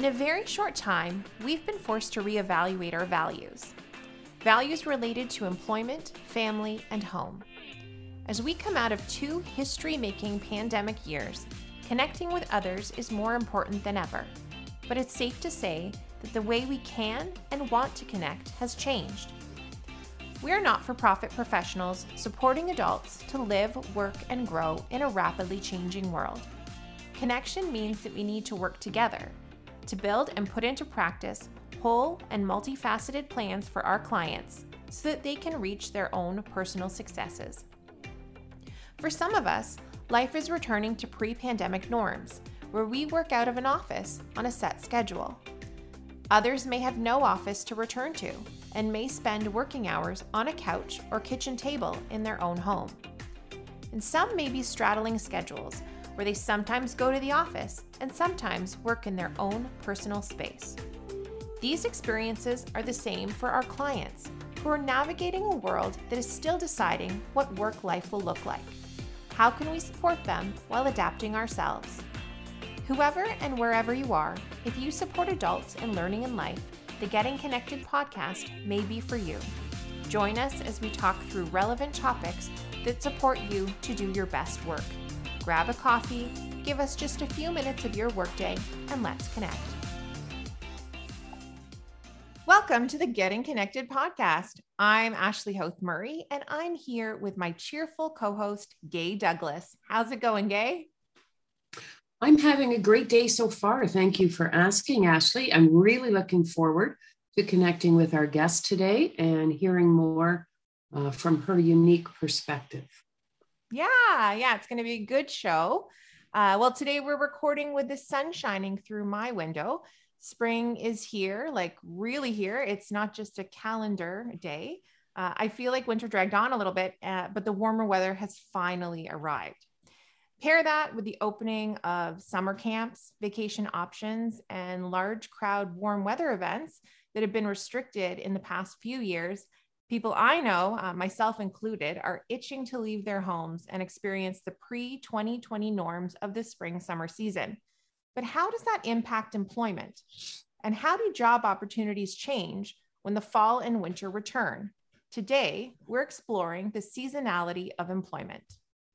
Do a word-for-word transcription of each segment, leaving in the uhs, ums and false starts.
In a very short time, we've been forced to reevaluate our values. Values related to employment, family, and home. As we come out of two history-making pandemic years, connecting with others is more important than ever. But it's safe to say that the way we can and want to connect has changed. We are not-for-profit professionals supporting adults to live, work, and grow in a rapidly changing world. Connection means that we need to work together to build and put into practice whole and multifaceted plans for our clients so that they can reach their own personal successes. For some of us, life is returning to pre-pandemic norms, where we work out of an office on a set schedule. Others may have no office to return to and may spend working hours on a couch or kitchen table in their own home. And some may be straddling schedules, where they sometimes go to the office and sometimes work in their own personal space. These experiences are the same for our clients, who are navigating a world that is still deciding what work life will look like. How can we support them while adapting ourselves? Whoever and wherever you are, if you support adults in learning in life, the Getting Connected podcast may be for you. Join us as we talk through relevant topics that support you to do your best work. Grab a coffee, give us just a few minutes of your workday, and let's connect. Welcome to the Getting Connected podcast. I'm Ashley Hoth Murray, and I'm here with my cheerful co-host, Gay Douglas. How's it going, Gay? I'm having a great day so far. Thank you for asking, Ashley. I'm really looking forward to connecting with our guest today and hearing more uh, from her unique perspective. Yeah, yeah, it's going to be a good show. Uh, well, today we're recording with the sun shining through my window. Spring is here, like really here. It's not just a calendar day. Uh, I feel like winter dragged on a little bit, uh, but the warmer weather has finally arrived. Pair that with the opening of summer camps, vacation options, and large crowd warm weather events that have been restricted in the past few years. People I know, uh, myself included, are itching to leave their homes and experience the pre twenty twenty norms of the spring-summer season. But how does that impact employment? And how do job opportunities change when the fall and winter return? Today, we're exploring the seasonality of employment.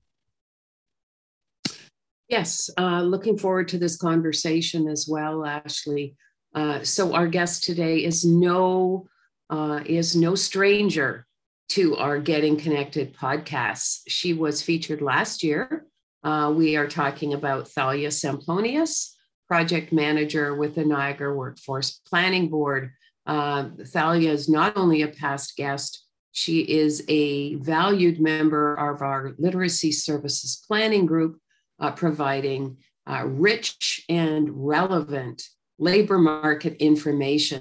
Yes, uh, looking forward to this conversation as well, Ashley. Uh, so our guest today is no Uh, is no stranger to our Getting Connected podcasts. She was featured last year. Uh, we are talking about Thalia Semplonius, project manager with the Niagara Workforce Planning Board. Uh, Thalia is not only a past guest, she is a valued member of our Literacy Services Planning Group, uh, providing uh, rich and relevant labor market information.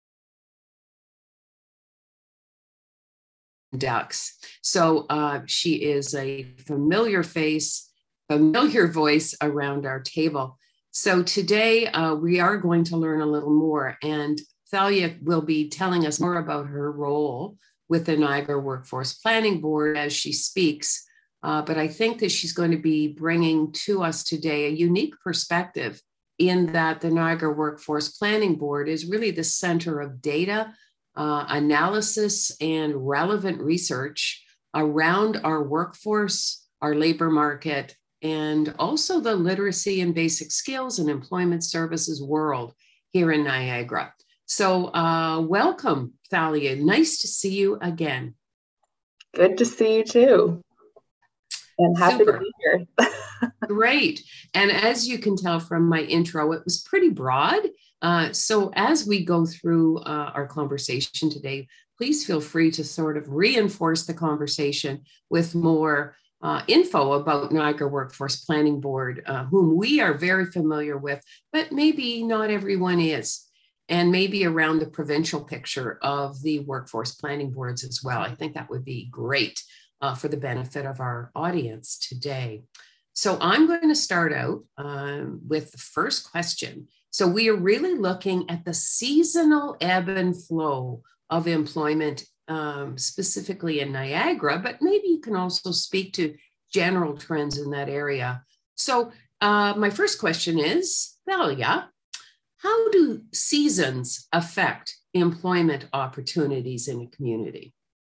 Ducks. So uh, she is a familiar face, familiar voice around our table. So today uh, we are going to learn a little more, and Thalia will be telling us more about her role with the Niagara Workforce Planning Board as she speaks. Uh, but I think that she's going to be bringing to us today a unique perspective in that the Niagara Workforce Planning Board is really the center of data Uh, analysis and relevant research around our workforce, our labor market, and also the literacy and basic skills and employment services world here in Niagara. So uh, welcome, Thalia. Nice to see you again. Good to see you too. And happy Super. to be here. Great. And as you can tell from my intro, it was pretty broad. Uh, so as we go through uh, our conversation today, please feel free to sort of reinforce the conversation with more uh, info about Niagara Workforce Planning Board, uh, whom we are very familiar with, but maybe not everyone is, and maybe around the provincial picture of the workforce planning boards as well. I think that would be great uh, for the benefit of our audience today. So I'm going to start out um, with the first question. So we are really looking at the seasonal ebb and flow of employment, um, specifically in Niagara, but maybe you can also speak to general trends in that area. So uh, my first question is, Thalia, how do seasons affect employment opportunities in a community?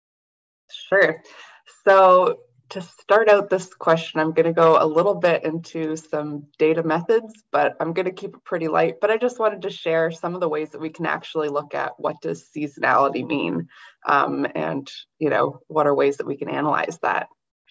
Sure. So to start out this question, I'm going to go a little bit into some data methods, but I'm going to keep it pretty light. But I just wanted to share some of the ways that we can actually look at what does seasonality mean, um, and you know, what are ways that we can analyze that.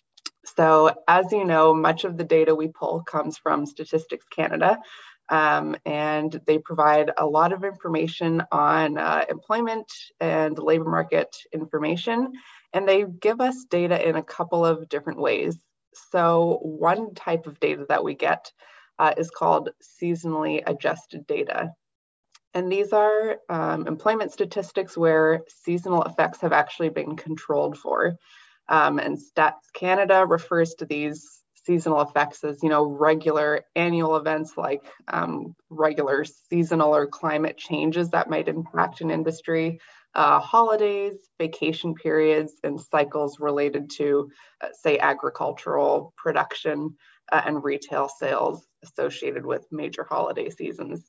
So as you know, much of the data we pull comes from Statistics Canada, um, and they provide a lot of information on uh, employment and labor market information, and they give us data in a couple of different ways. So one type of data that we get uh, is called seasonally adjusted data. And these are um, employment statistics where seasonal effects have actually been controlled for. Um, and Stats Canada refers to these seasonal effects as, you know, regular annual events like um, regular seasonal or climate changes that might impact an industry, uh, holidays, vacation periods, and cycles related to, uh, say, agricultural production uh, and retail sales associated with major holiday seasons.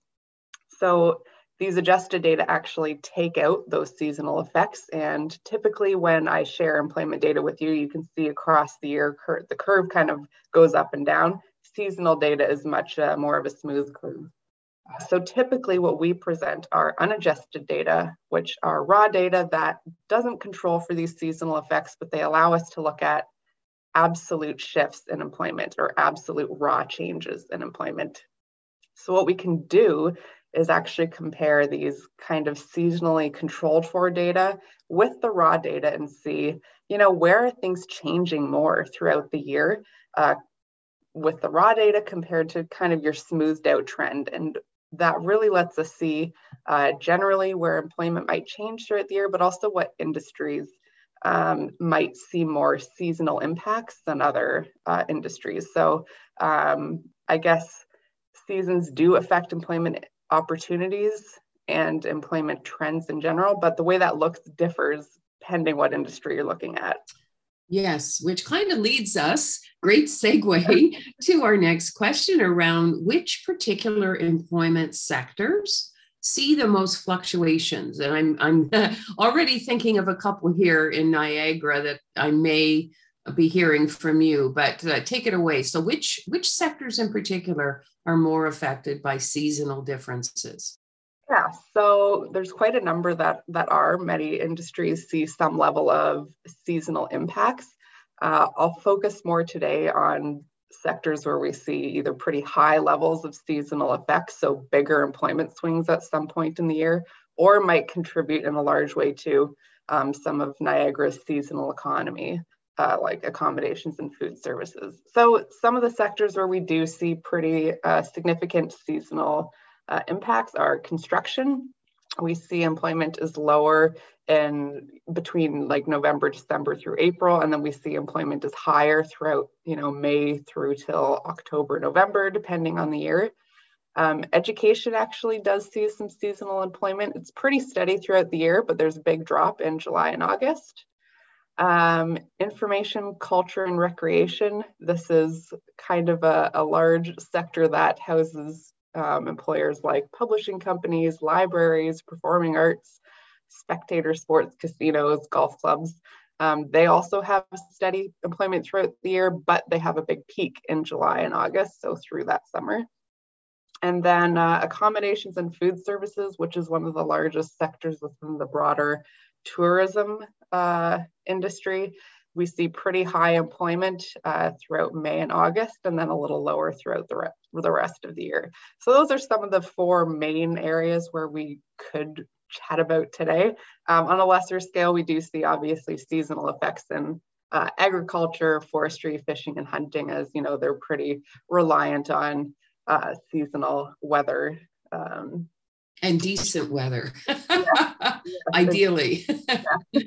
So these adjusted data actually take out those seasonal effects. And typically when I share employment data with you, you can see across the year, cur- the curve kind of goes up and down. Seasonal data is much uh, more of a smooth curve. So typically what we present are unadjusted data, which are raw data that doesn't control for these seasonal effects, but they allow us to look at absolute shifts in employment or absolute raw changes in employment. So what we can do is actually compare these kind of seasonally controlled for data with the raw data and see, you know, where are things changing more throughout the year uh, with the raw data compared to kind of your smoothed out trend. And that really lets us see uh, generally where employment might change throughout the year, but also what industries um, might see more seasonal impacts than other uh, industries. So um, I guess seasons do affect employment opportunities and employment trends in general, but the way that looks differs depending what industry you're looking at. Yes, which kind of leads us, great segue, to our next question around which particular employment sectors see the most fluctuations. And I'm, I'm already thinking of a couple here in Niagara that I may be hearing from you, but uh, take it away. So which, which sectors in particular are more affected by seasonal differences? Yeah, so there's quite a number that that are. Many industries see some level of seasonal impacts. Uh, I'll focus more today on sectors where we see either pretty high levels of seasonal effects, so bigger employment swings at some point in the year, or might contribute in a large way to um, some of Niagara's seasonal economy, uh, like accommodations and food services. So some of the sectors where we do see pretty uh, significant seasonal Uh, impacts are construction. We see employment is lower in between like November, December through April, and then we see employment is higher throughout, you know, May through till October, November, depending on the year. Um, education actually does see some seasonal employment. It's pretty steady throughout the year, but there's a big drop in July and August. Um, information, culture, and recreation. This is kind of a, a large sector that houses Um, employers like publishing companies, libraries, performing arts, spectator sports, casinos, golf clubs. Um, they also have steady employment throughout the year, but they have a big peak in July and August, so through that summer. And then uh, accommodations and food services, which is one of the largest sectors within the broader tourism uh, industry. We see pretty high employment uh, throughout May and August, and then a little lower throughout the, re- the rest of the year. So those are some of the four main areas where we could chat about today. Um, on a lesser scale, we do see obviously seasonal effects in uh, agriculture, forestry, fishing, and hunting, as you know, they're pretty reliant on uh, seasonal weather. Um, and decent weather, yeah. ideally. Yeah.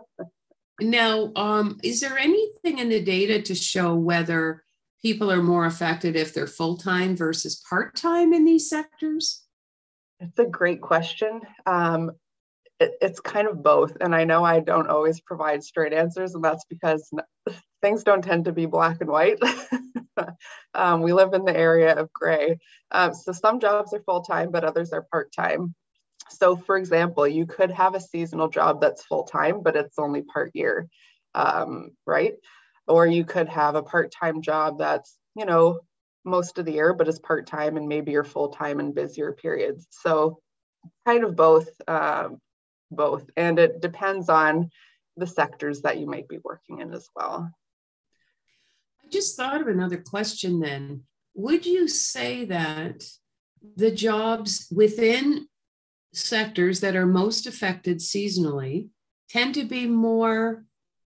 Now, um, is there anything in the data to show whether people are more affected if they're full-time versus part-time in these sectors? It's a great question. Um, it, it's kind of both. And I know I don't always provide straight answers, and that's because things don't tend to be black and white. um, we live in the area of gray. Um, so some jobs are full-time, but others are part-time. So for example, you could have a seasonal job that's full-time, but it's only part year, um, right? Or you could have a part-time job that's, you know, most of the year, but is part-time, and maybe you're full-time in busier periods. So kind of both, um, both. And it depends on the sectors that you might be working in as well. I just thought of another question then. Would you say that the jobs within sectors that are most affected seasonally tend to be more,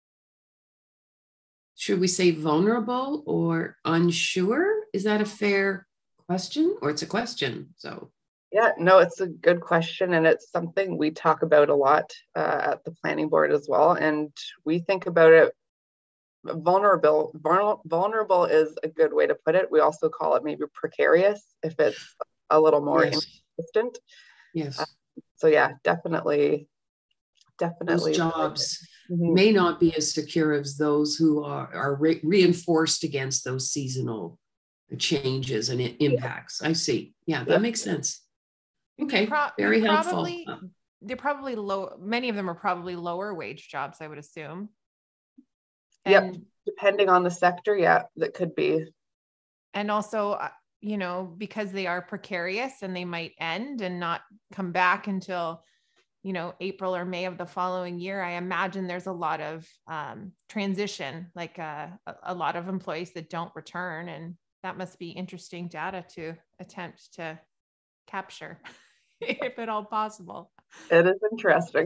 should we say, vulnerable or unsure? Is that a fair question? Or it's a question, so. Yeah, no, it's a good question. And it's something we talk about a lot uh, at the planning board as well. And we think about it, vulnerable, vulnerable is a good way to put it. We also call it maybe precarious if it's a little more Yes. inconsistent. Yes. Uh, so yeah, definitely, definitely. Those jobs mm-hmm. may not be as secure as those who are, are re- reinforced against those seasonal changes and impacts. Yeah. I see. Yeah, that yeah. makes sense. Okay, Pro- very helpful. Probably, they're probably low. Many of them are probably lower wage jobs, I would assume. And yep, depending on the sector, yeah, that could be. And also, you know, because they are precarious and they might end and not come back until, you know, April or May of the following year, I imagine there's a lot of um, transition, like uh, a, a lot of employees that don't return. And that must be interesting data to attempt to capture, if at all possible. It is interesting.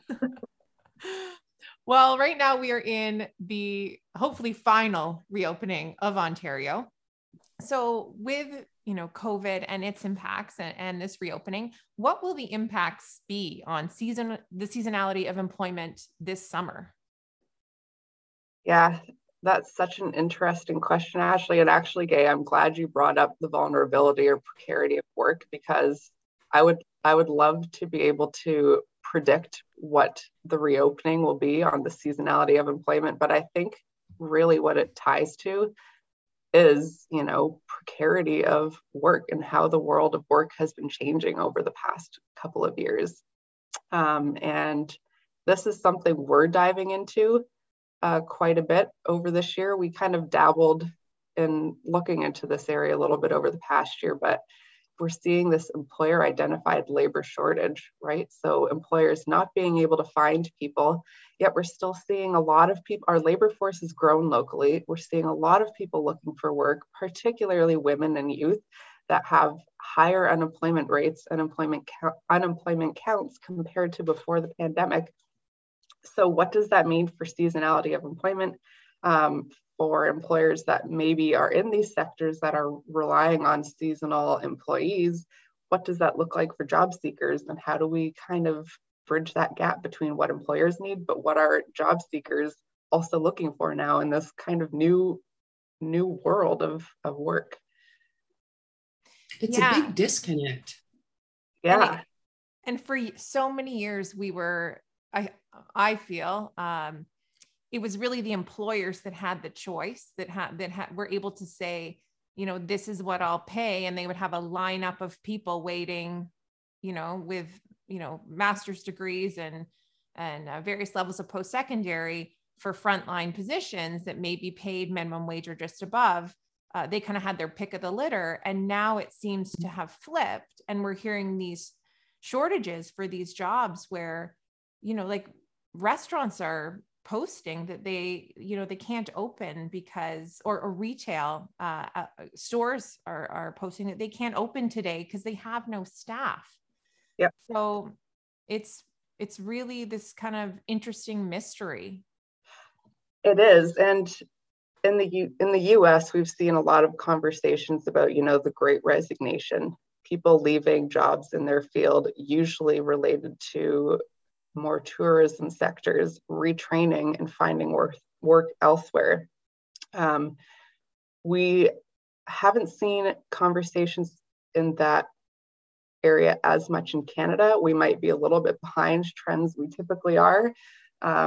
Well, right now we are in the hopefully final reopening of Ontario. So with, you know, COVID and its impacts and, and this reopening, what will the impacts be on season, the seasonality of employment this summer? Yeah, that's such an interesting question, Ashley. And actually, Gay, I'm glad you brought up the vulnerability or precarity of work, because I would I would love to be able to predict what the reopening will be on the seasonality of employment. But I think really what it ties to is, you know, precarity of work and how the world of work has been changing over the past couple of years. Um, and this is something we're diving into uh, quite a bit over this year. We kind of dabbled in looking into this area a little bit over the past year, but we're seeing this employer identified labor shortage, right? So employers not being able to find people, yet we're still seeing a lot of people, our labor force has grown locally. We're seeing a lot of people looking for work, particularly women and youth that have higher unemployment rates and unemployment, unemployment counts compared to before the pandemic. So what does that mean for seasonality of employment? Um, for employers that maybe are in these sectors that are relying on seasonal employees, what does that look like for job seekers? And how do we kind of bridge that gap between what employers need, but what are job seekers also looking for now in this kind of new, new world of, of work? It's yeah. a big disconnect. Yeah. And, it, and for so many years, we were, I, I feel, um, it was really the employers that had the choice, that had that had, were able to say, you know, this is what I'll pay, and they would have a lineup of people waiting, you know, with, you know, master's degrees and and uh, various levels of post-secondary for frontline positions that may be paid minimum wage or just above. Uh, they kind of had their pick of the litter, and now it seems to have flipped, and we're hearing these shortages for these jobs where, you know, like restaurants are posting that they, you know, they can't open because, or, or retail uh, uh, stores are, are posting that they can't open today because they have no staff. Yep. So it's, it's really this kind of interesting mystery. It is. And in the U in the U S, we've seen a lot of conversations about, you know, the Great Resignation, people leaving jobs in their field, usually related to more tourism sectors, retraining and finding work, work elsewhere. Um, we haven't seen conversations in that area as much in Canada. We might be a little bit behind trends we typically are. Um,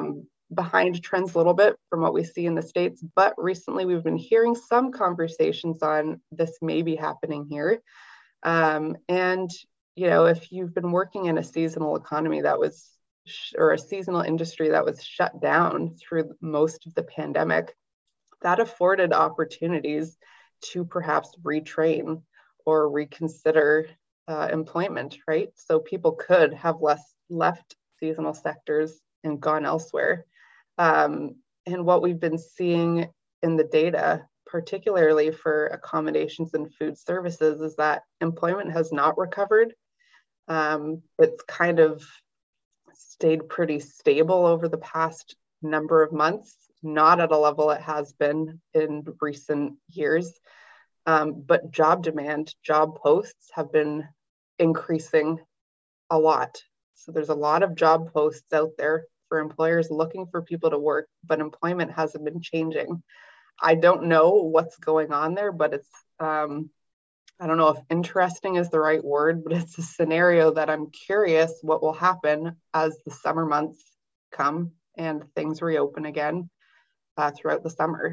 behind trends a little bit from what we see in the States, but recently we've been hearing some conversations on this may be happening here. Um, and, you know, if you've been working in a seasonal economy that was, or a seasonal industry that was shut down through most of the pandemic, that afforded opportunities to perhaps retrain or reconsider uh, employment, right? So people could have less left seasonal sectors and gone elsewhere. Um, and what we've been seeing in the data, particularly for accommodations and food services, is that employment has not recovered. Um, it's kind of stayed pretty stable over the past number of months, not at a level it has been in recent years. Um, but job demand, job posts have been increasing a lot. So there's a lot of job posts out there for employers looking for people to work, but employment hasn't been changing. I don't know what's going on there, but it's, um, I don't know if interesting is the right word, but it's a scenario that I'm curious what will happen as the summer months come and things reopen again uh, throughout the summer.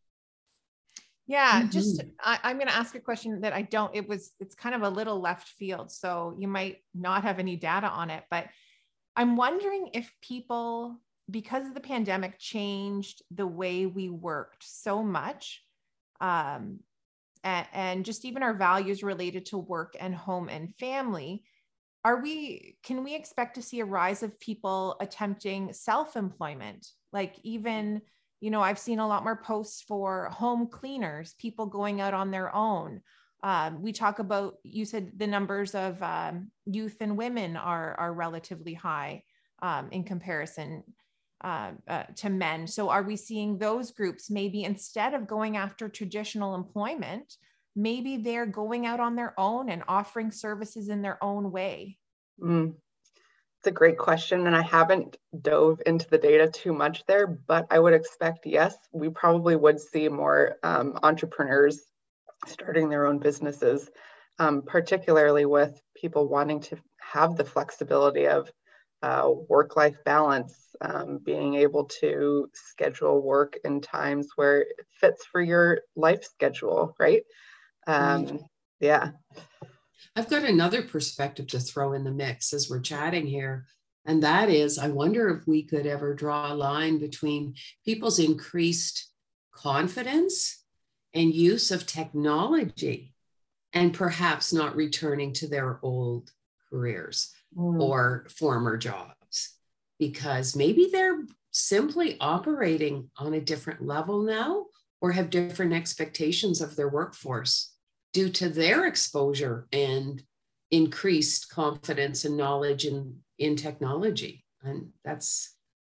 Yeah, Mhm. just I, I'm going to ask a question that I don't, it was, it's kind of a little left field. So you might not have any data on it, but I'm wondering if people, because of the pandemic, changed the way we worked so much, um, and, and just even our values related to work and home and family. Are we, can we expect to see a rise of people attempting self-employment? Like even, you know, I've seen a lot more posts for home cleaners, people going out on their own. Um, we talk about, you said the numbers of um, youth and women are, are relatively high um, in comparison uh, uh, to men. So are we seeing those groups maybe instead of going after traditional employment, maybe they're going out on their own and offering services in their own way? Mm. It's a great question, and I haven't dove into the data too much there, but I would expect, yes, we probably would see more um, entrepreneurs starting their own businesses, um, particularly with people wanting to have the flexibility of uh, work-life balance, um, being able to schedule work in times where it fits for your life schedule, right? Um, Right. yeah. I've got another perspective to throw in the mix as we're chatting here. And that is, I wonder if we could ever draw a line between people's increased confidence and use of technology and perhaps not returning to their old careers Mm. or former jobs, because maybe they're simply operating on a different level now or have different expectations of their workforce due to their exposure and increased confidence and knowledge in, in technology. And that's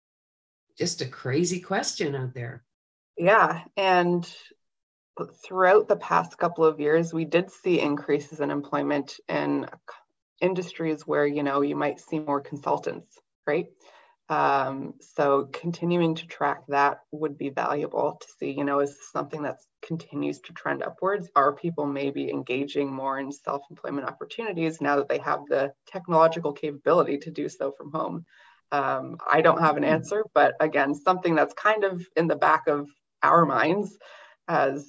just a crazy question out there. Yeah. And throughout the past couple of years, we did see increases in employment in industries where, you know, you might see more consultants, right? Um, so continuing to track that would be valuable to see, you know, is this something that continues to trend upwards? Are people maybe engaging more in self-employment opportunities now that they have the technological capability to do so from home? Um, I don't have an answer, but again, something that's kind of in the back of our minds as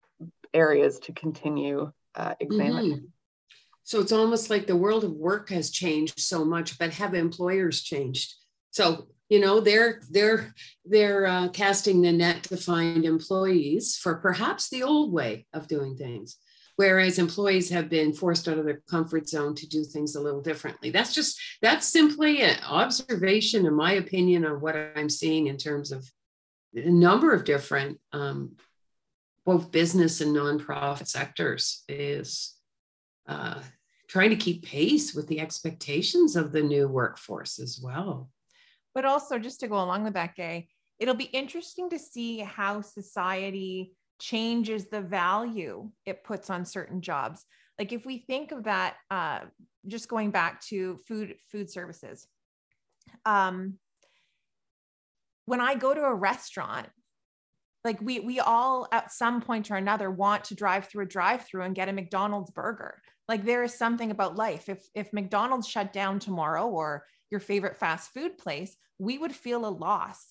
areas to continue uh, examining. Mm-hmm. So it's almost like the world of work has changed so much, but have employers changed? So, you know, they're they're they're uh, casting the net to find employees for perhaps the old way of doing things, whereas employees have been forced out of their comfort zone to do things a little differently. That's just that's simply an observation, in my opinion, on what I'm seeing in terms of a number of different um, both business and nonprofit sectors is uh, trying to keep pace with the expectations of the new workforce as well. But also, just to go along with that, Gay, it'll be interesting to see how society changes the value it puts on certain jobs. Like if we think of that, uh, just going back to food, food services. Um, when I go to a restaurant, like we, we all at some point or another want to drive through a drive-through and get a McDonald's burger. Like there is something about life. If, if McDonald's shut down tomorrow or your favorite fast food place, we would feel a loss.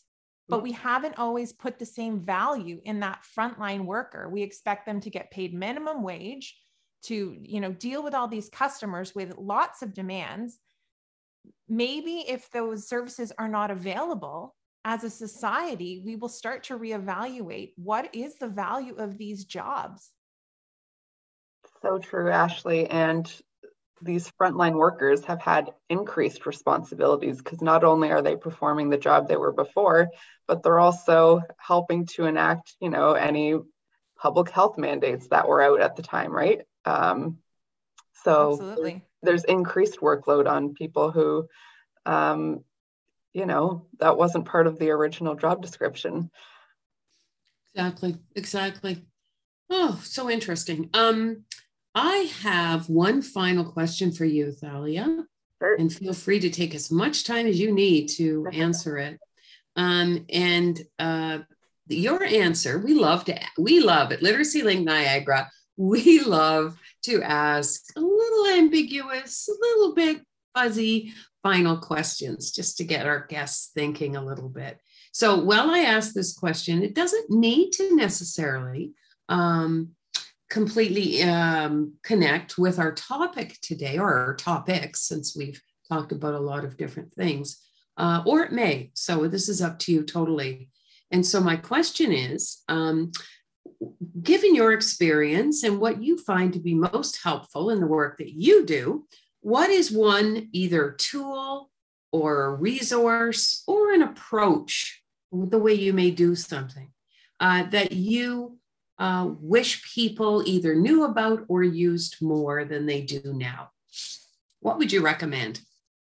but we haven't always put the same value in that frontline worker. We expect them to get paid minimum wage, to, you know, deal with all these customers with lots of demands. Maybe if those services are not available, as a society, we will start to reevaluate what is the value of these jobs. So true, Ashley. And these frontline workers have had increased responsibilities because not only are they performing the job they were before, but they're also helping to enact, you know, any public health mandates that were out at the time, right? Um, so Absolutely. There's increased workload on people who, um, you know, that wasn't part of the original job description. Exactly, exactly. Oh, so interesting. Um, I have one final question for you, Thalia, Sure. And feel free to take as much time as you need to answer it. Um, and uh, your answer, we love to, we love at Literacy Link Niagara, we love to ask a little ambiguous, a little bit fuzzy final questions just to get our guests thinking a little bit. So while I ask this question, it doesn't need to necessarily um, completely um, connect with our topic today, or our topics, since we've talked about a lot of different things, uh, or it may. So this is up to you totally. And so my question is, um, given your experience and what you find to be most helpful in the work that you do, what is one either tool or a resource or an approach, the way you may do something, uh, that you uh, wish people either knew about or used more than they do now? What would you recommend?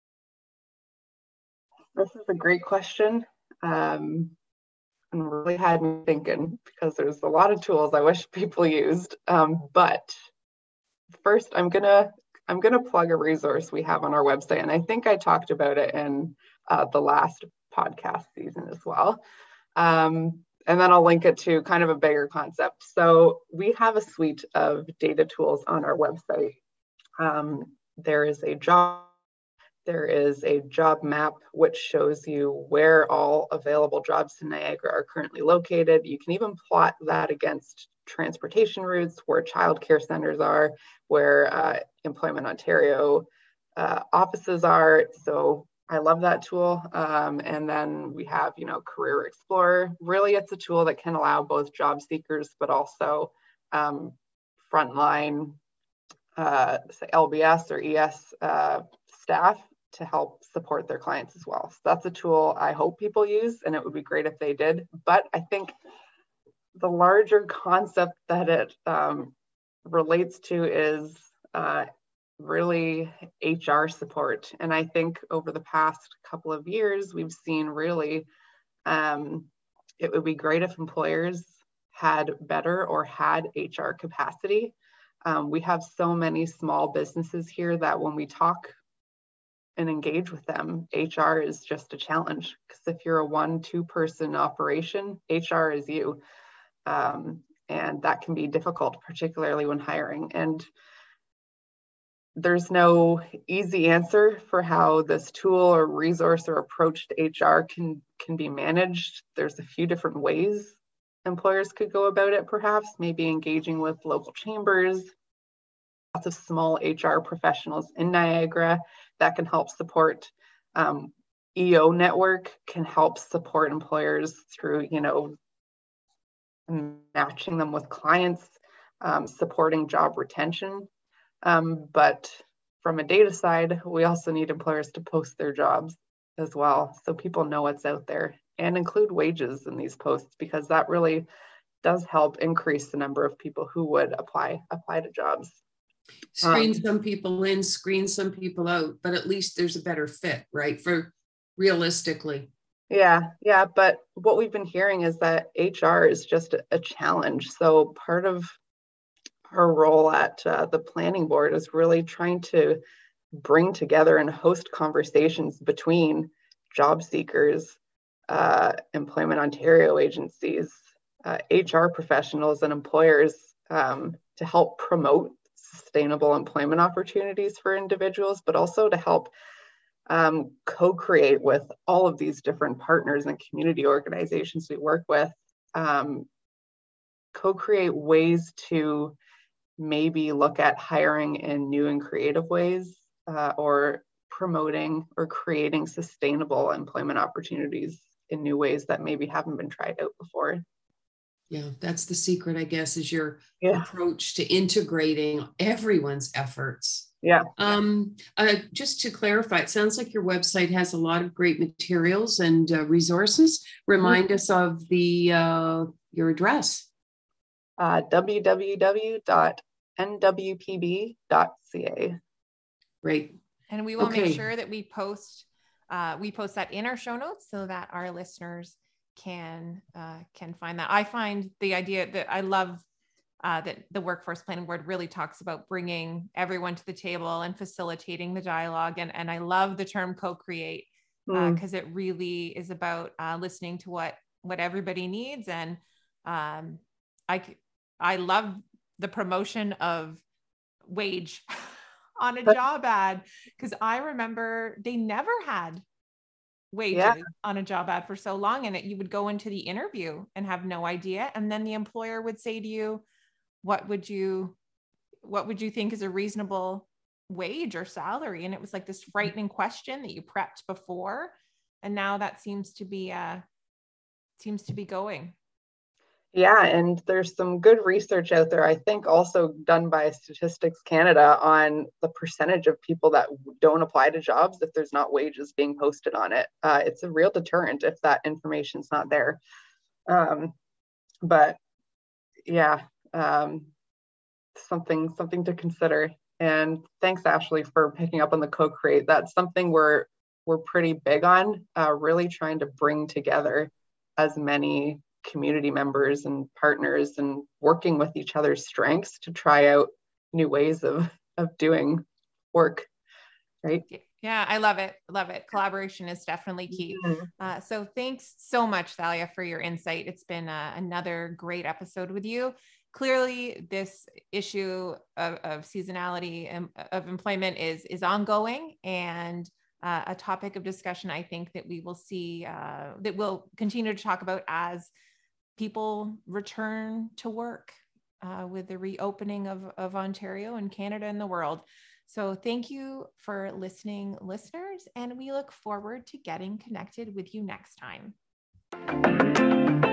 This is a great question. Um, and really had me thinking, because there's a lot of tools I wish people used. Um, but first, I'm gonna I'm gonna plug a resource we have on our website, and I think I talked about it in uh, the last podcast season as well. Um, and then I'll link it to kind of a bigger concept. So we have a suite of data tools on our website. Um, there is a job. There is a job map which shows you where all available jobs in Niagara are currently located. You can even plot that against transportation routes, where childcare centers are, where uh, Employment Ontario uh, offices are. So I love that tool. Um, and then we have, you know, Career Explorer. Really, it's a tool that can allow both job seekers, but also um, frontline, uh, say L B S or E S uh, staff to help support their clients as well. So that's a tool I hope people use, and it would be great if they did. But I think the larger concept that it um, relates to is uh, really H R support. And I think over the past couple of years, we've seen really, um, it would be great if employers had better or had H R capacity. Um, we have so many small businesses here that when we talk and engage with them, H R is just a challenge, because if you're a one, two person operation, H R is you. Um, and that can be difficult, particularly when hiring. And there's no easy answer for how this tool or resource or approach to H R can, can be managed. There's a few different ways employers could go about it, perhaps, maybe engaging with local chambers, lots of small H R professionals in Niagara that can help support. Um, E O Network can help support employers through, you know, matching them with clients, um, supporting job retention. Um, but from a data side, we also need employers to post their jobs as well, so people know what's out there, and include wages in these posts, because that really does help increase the number of people who would apply apply to jobs. Screen Um, some people in, screen some people out, but at least there's a better fit, right? For realistically. Yeah, yeah. But what we've been hearing is that H R is just a, a challenge. So part of our role at uh, the planning board is really trying to bring together and host conversations between job seekers, uh, Employment Ontario agencies, uh, H R professionals, and employers um, to help promote sustainable employment opportunities for individuals, but also to help um, co-create with all of these different partners and community organizations we work with, um, co-create ways to maybe look at hiring in new and creative ways, uh, or promoting or creating sustainable employment opportunities in new ways that maybe haven't been tried out before. Yeah, that's the secret, I guess, is your yeah. approach to integrating everyone's efforts. Yeah. Um, uh, just to clarify, it sounds like your website has a lot of great materials and uh, resources. Remind mm-hmm. us of the uh, your address. Uh, w w w dot n w p b dot c a. Great. And we will okay. make sure that we post uh, we post that in our show notes so that our listeners can uh, can find that. I find the idea that I love uh, that the Workforce Planning Board really talks about bringing everyone to the table and facilitating the dialogue. And, and I love the term co-create because uh, mm. it really is about uh, listening to what what everybody needs. And um, I I love the promotion of wage on a job ad, because I remember they never had wages yeah. on a job ad for so long, and it, you would go into the interview and have no idea, and then the employer would say to you, what would you what would you think is a reasonable wage or salary? And it was like this frightening question that you prepped before, and now that seems to be uh seems to be going. Yeah, and there's some good research out there, I think also done by Statistics Canada, on the percentage of people that don't apply to jobs if there's not wages being posted on it. Uh, it's a real deterrent if that information's not there. Um, but yeah, um, something something to consider. And thanks, Ashley, for picking up on the co-create. That's something we're we're pretty big on, uh, really trying to bring together as many community members and partners and working with each other's strengths to try out new ways of of doing work, right? Yeah, I love it. Love it. Collaboration is definitely key. Mm-hmm. Uh, so thanks so much, Thalia, for your insight. It's been uh, another great episode with you. Clearly, this issue of, of seasonality and of employment is, is ongoing, and uh, a topic of discussion, I think, that we will see, uh, that we'll continue to talk about as people return to work uh, with the reopening of, of Ontario and Canada and the world. So thank you for listening, listeners, and we look forward to getting connected with you next time.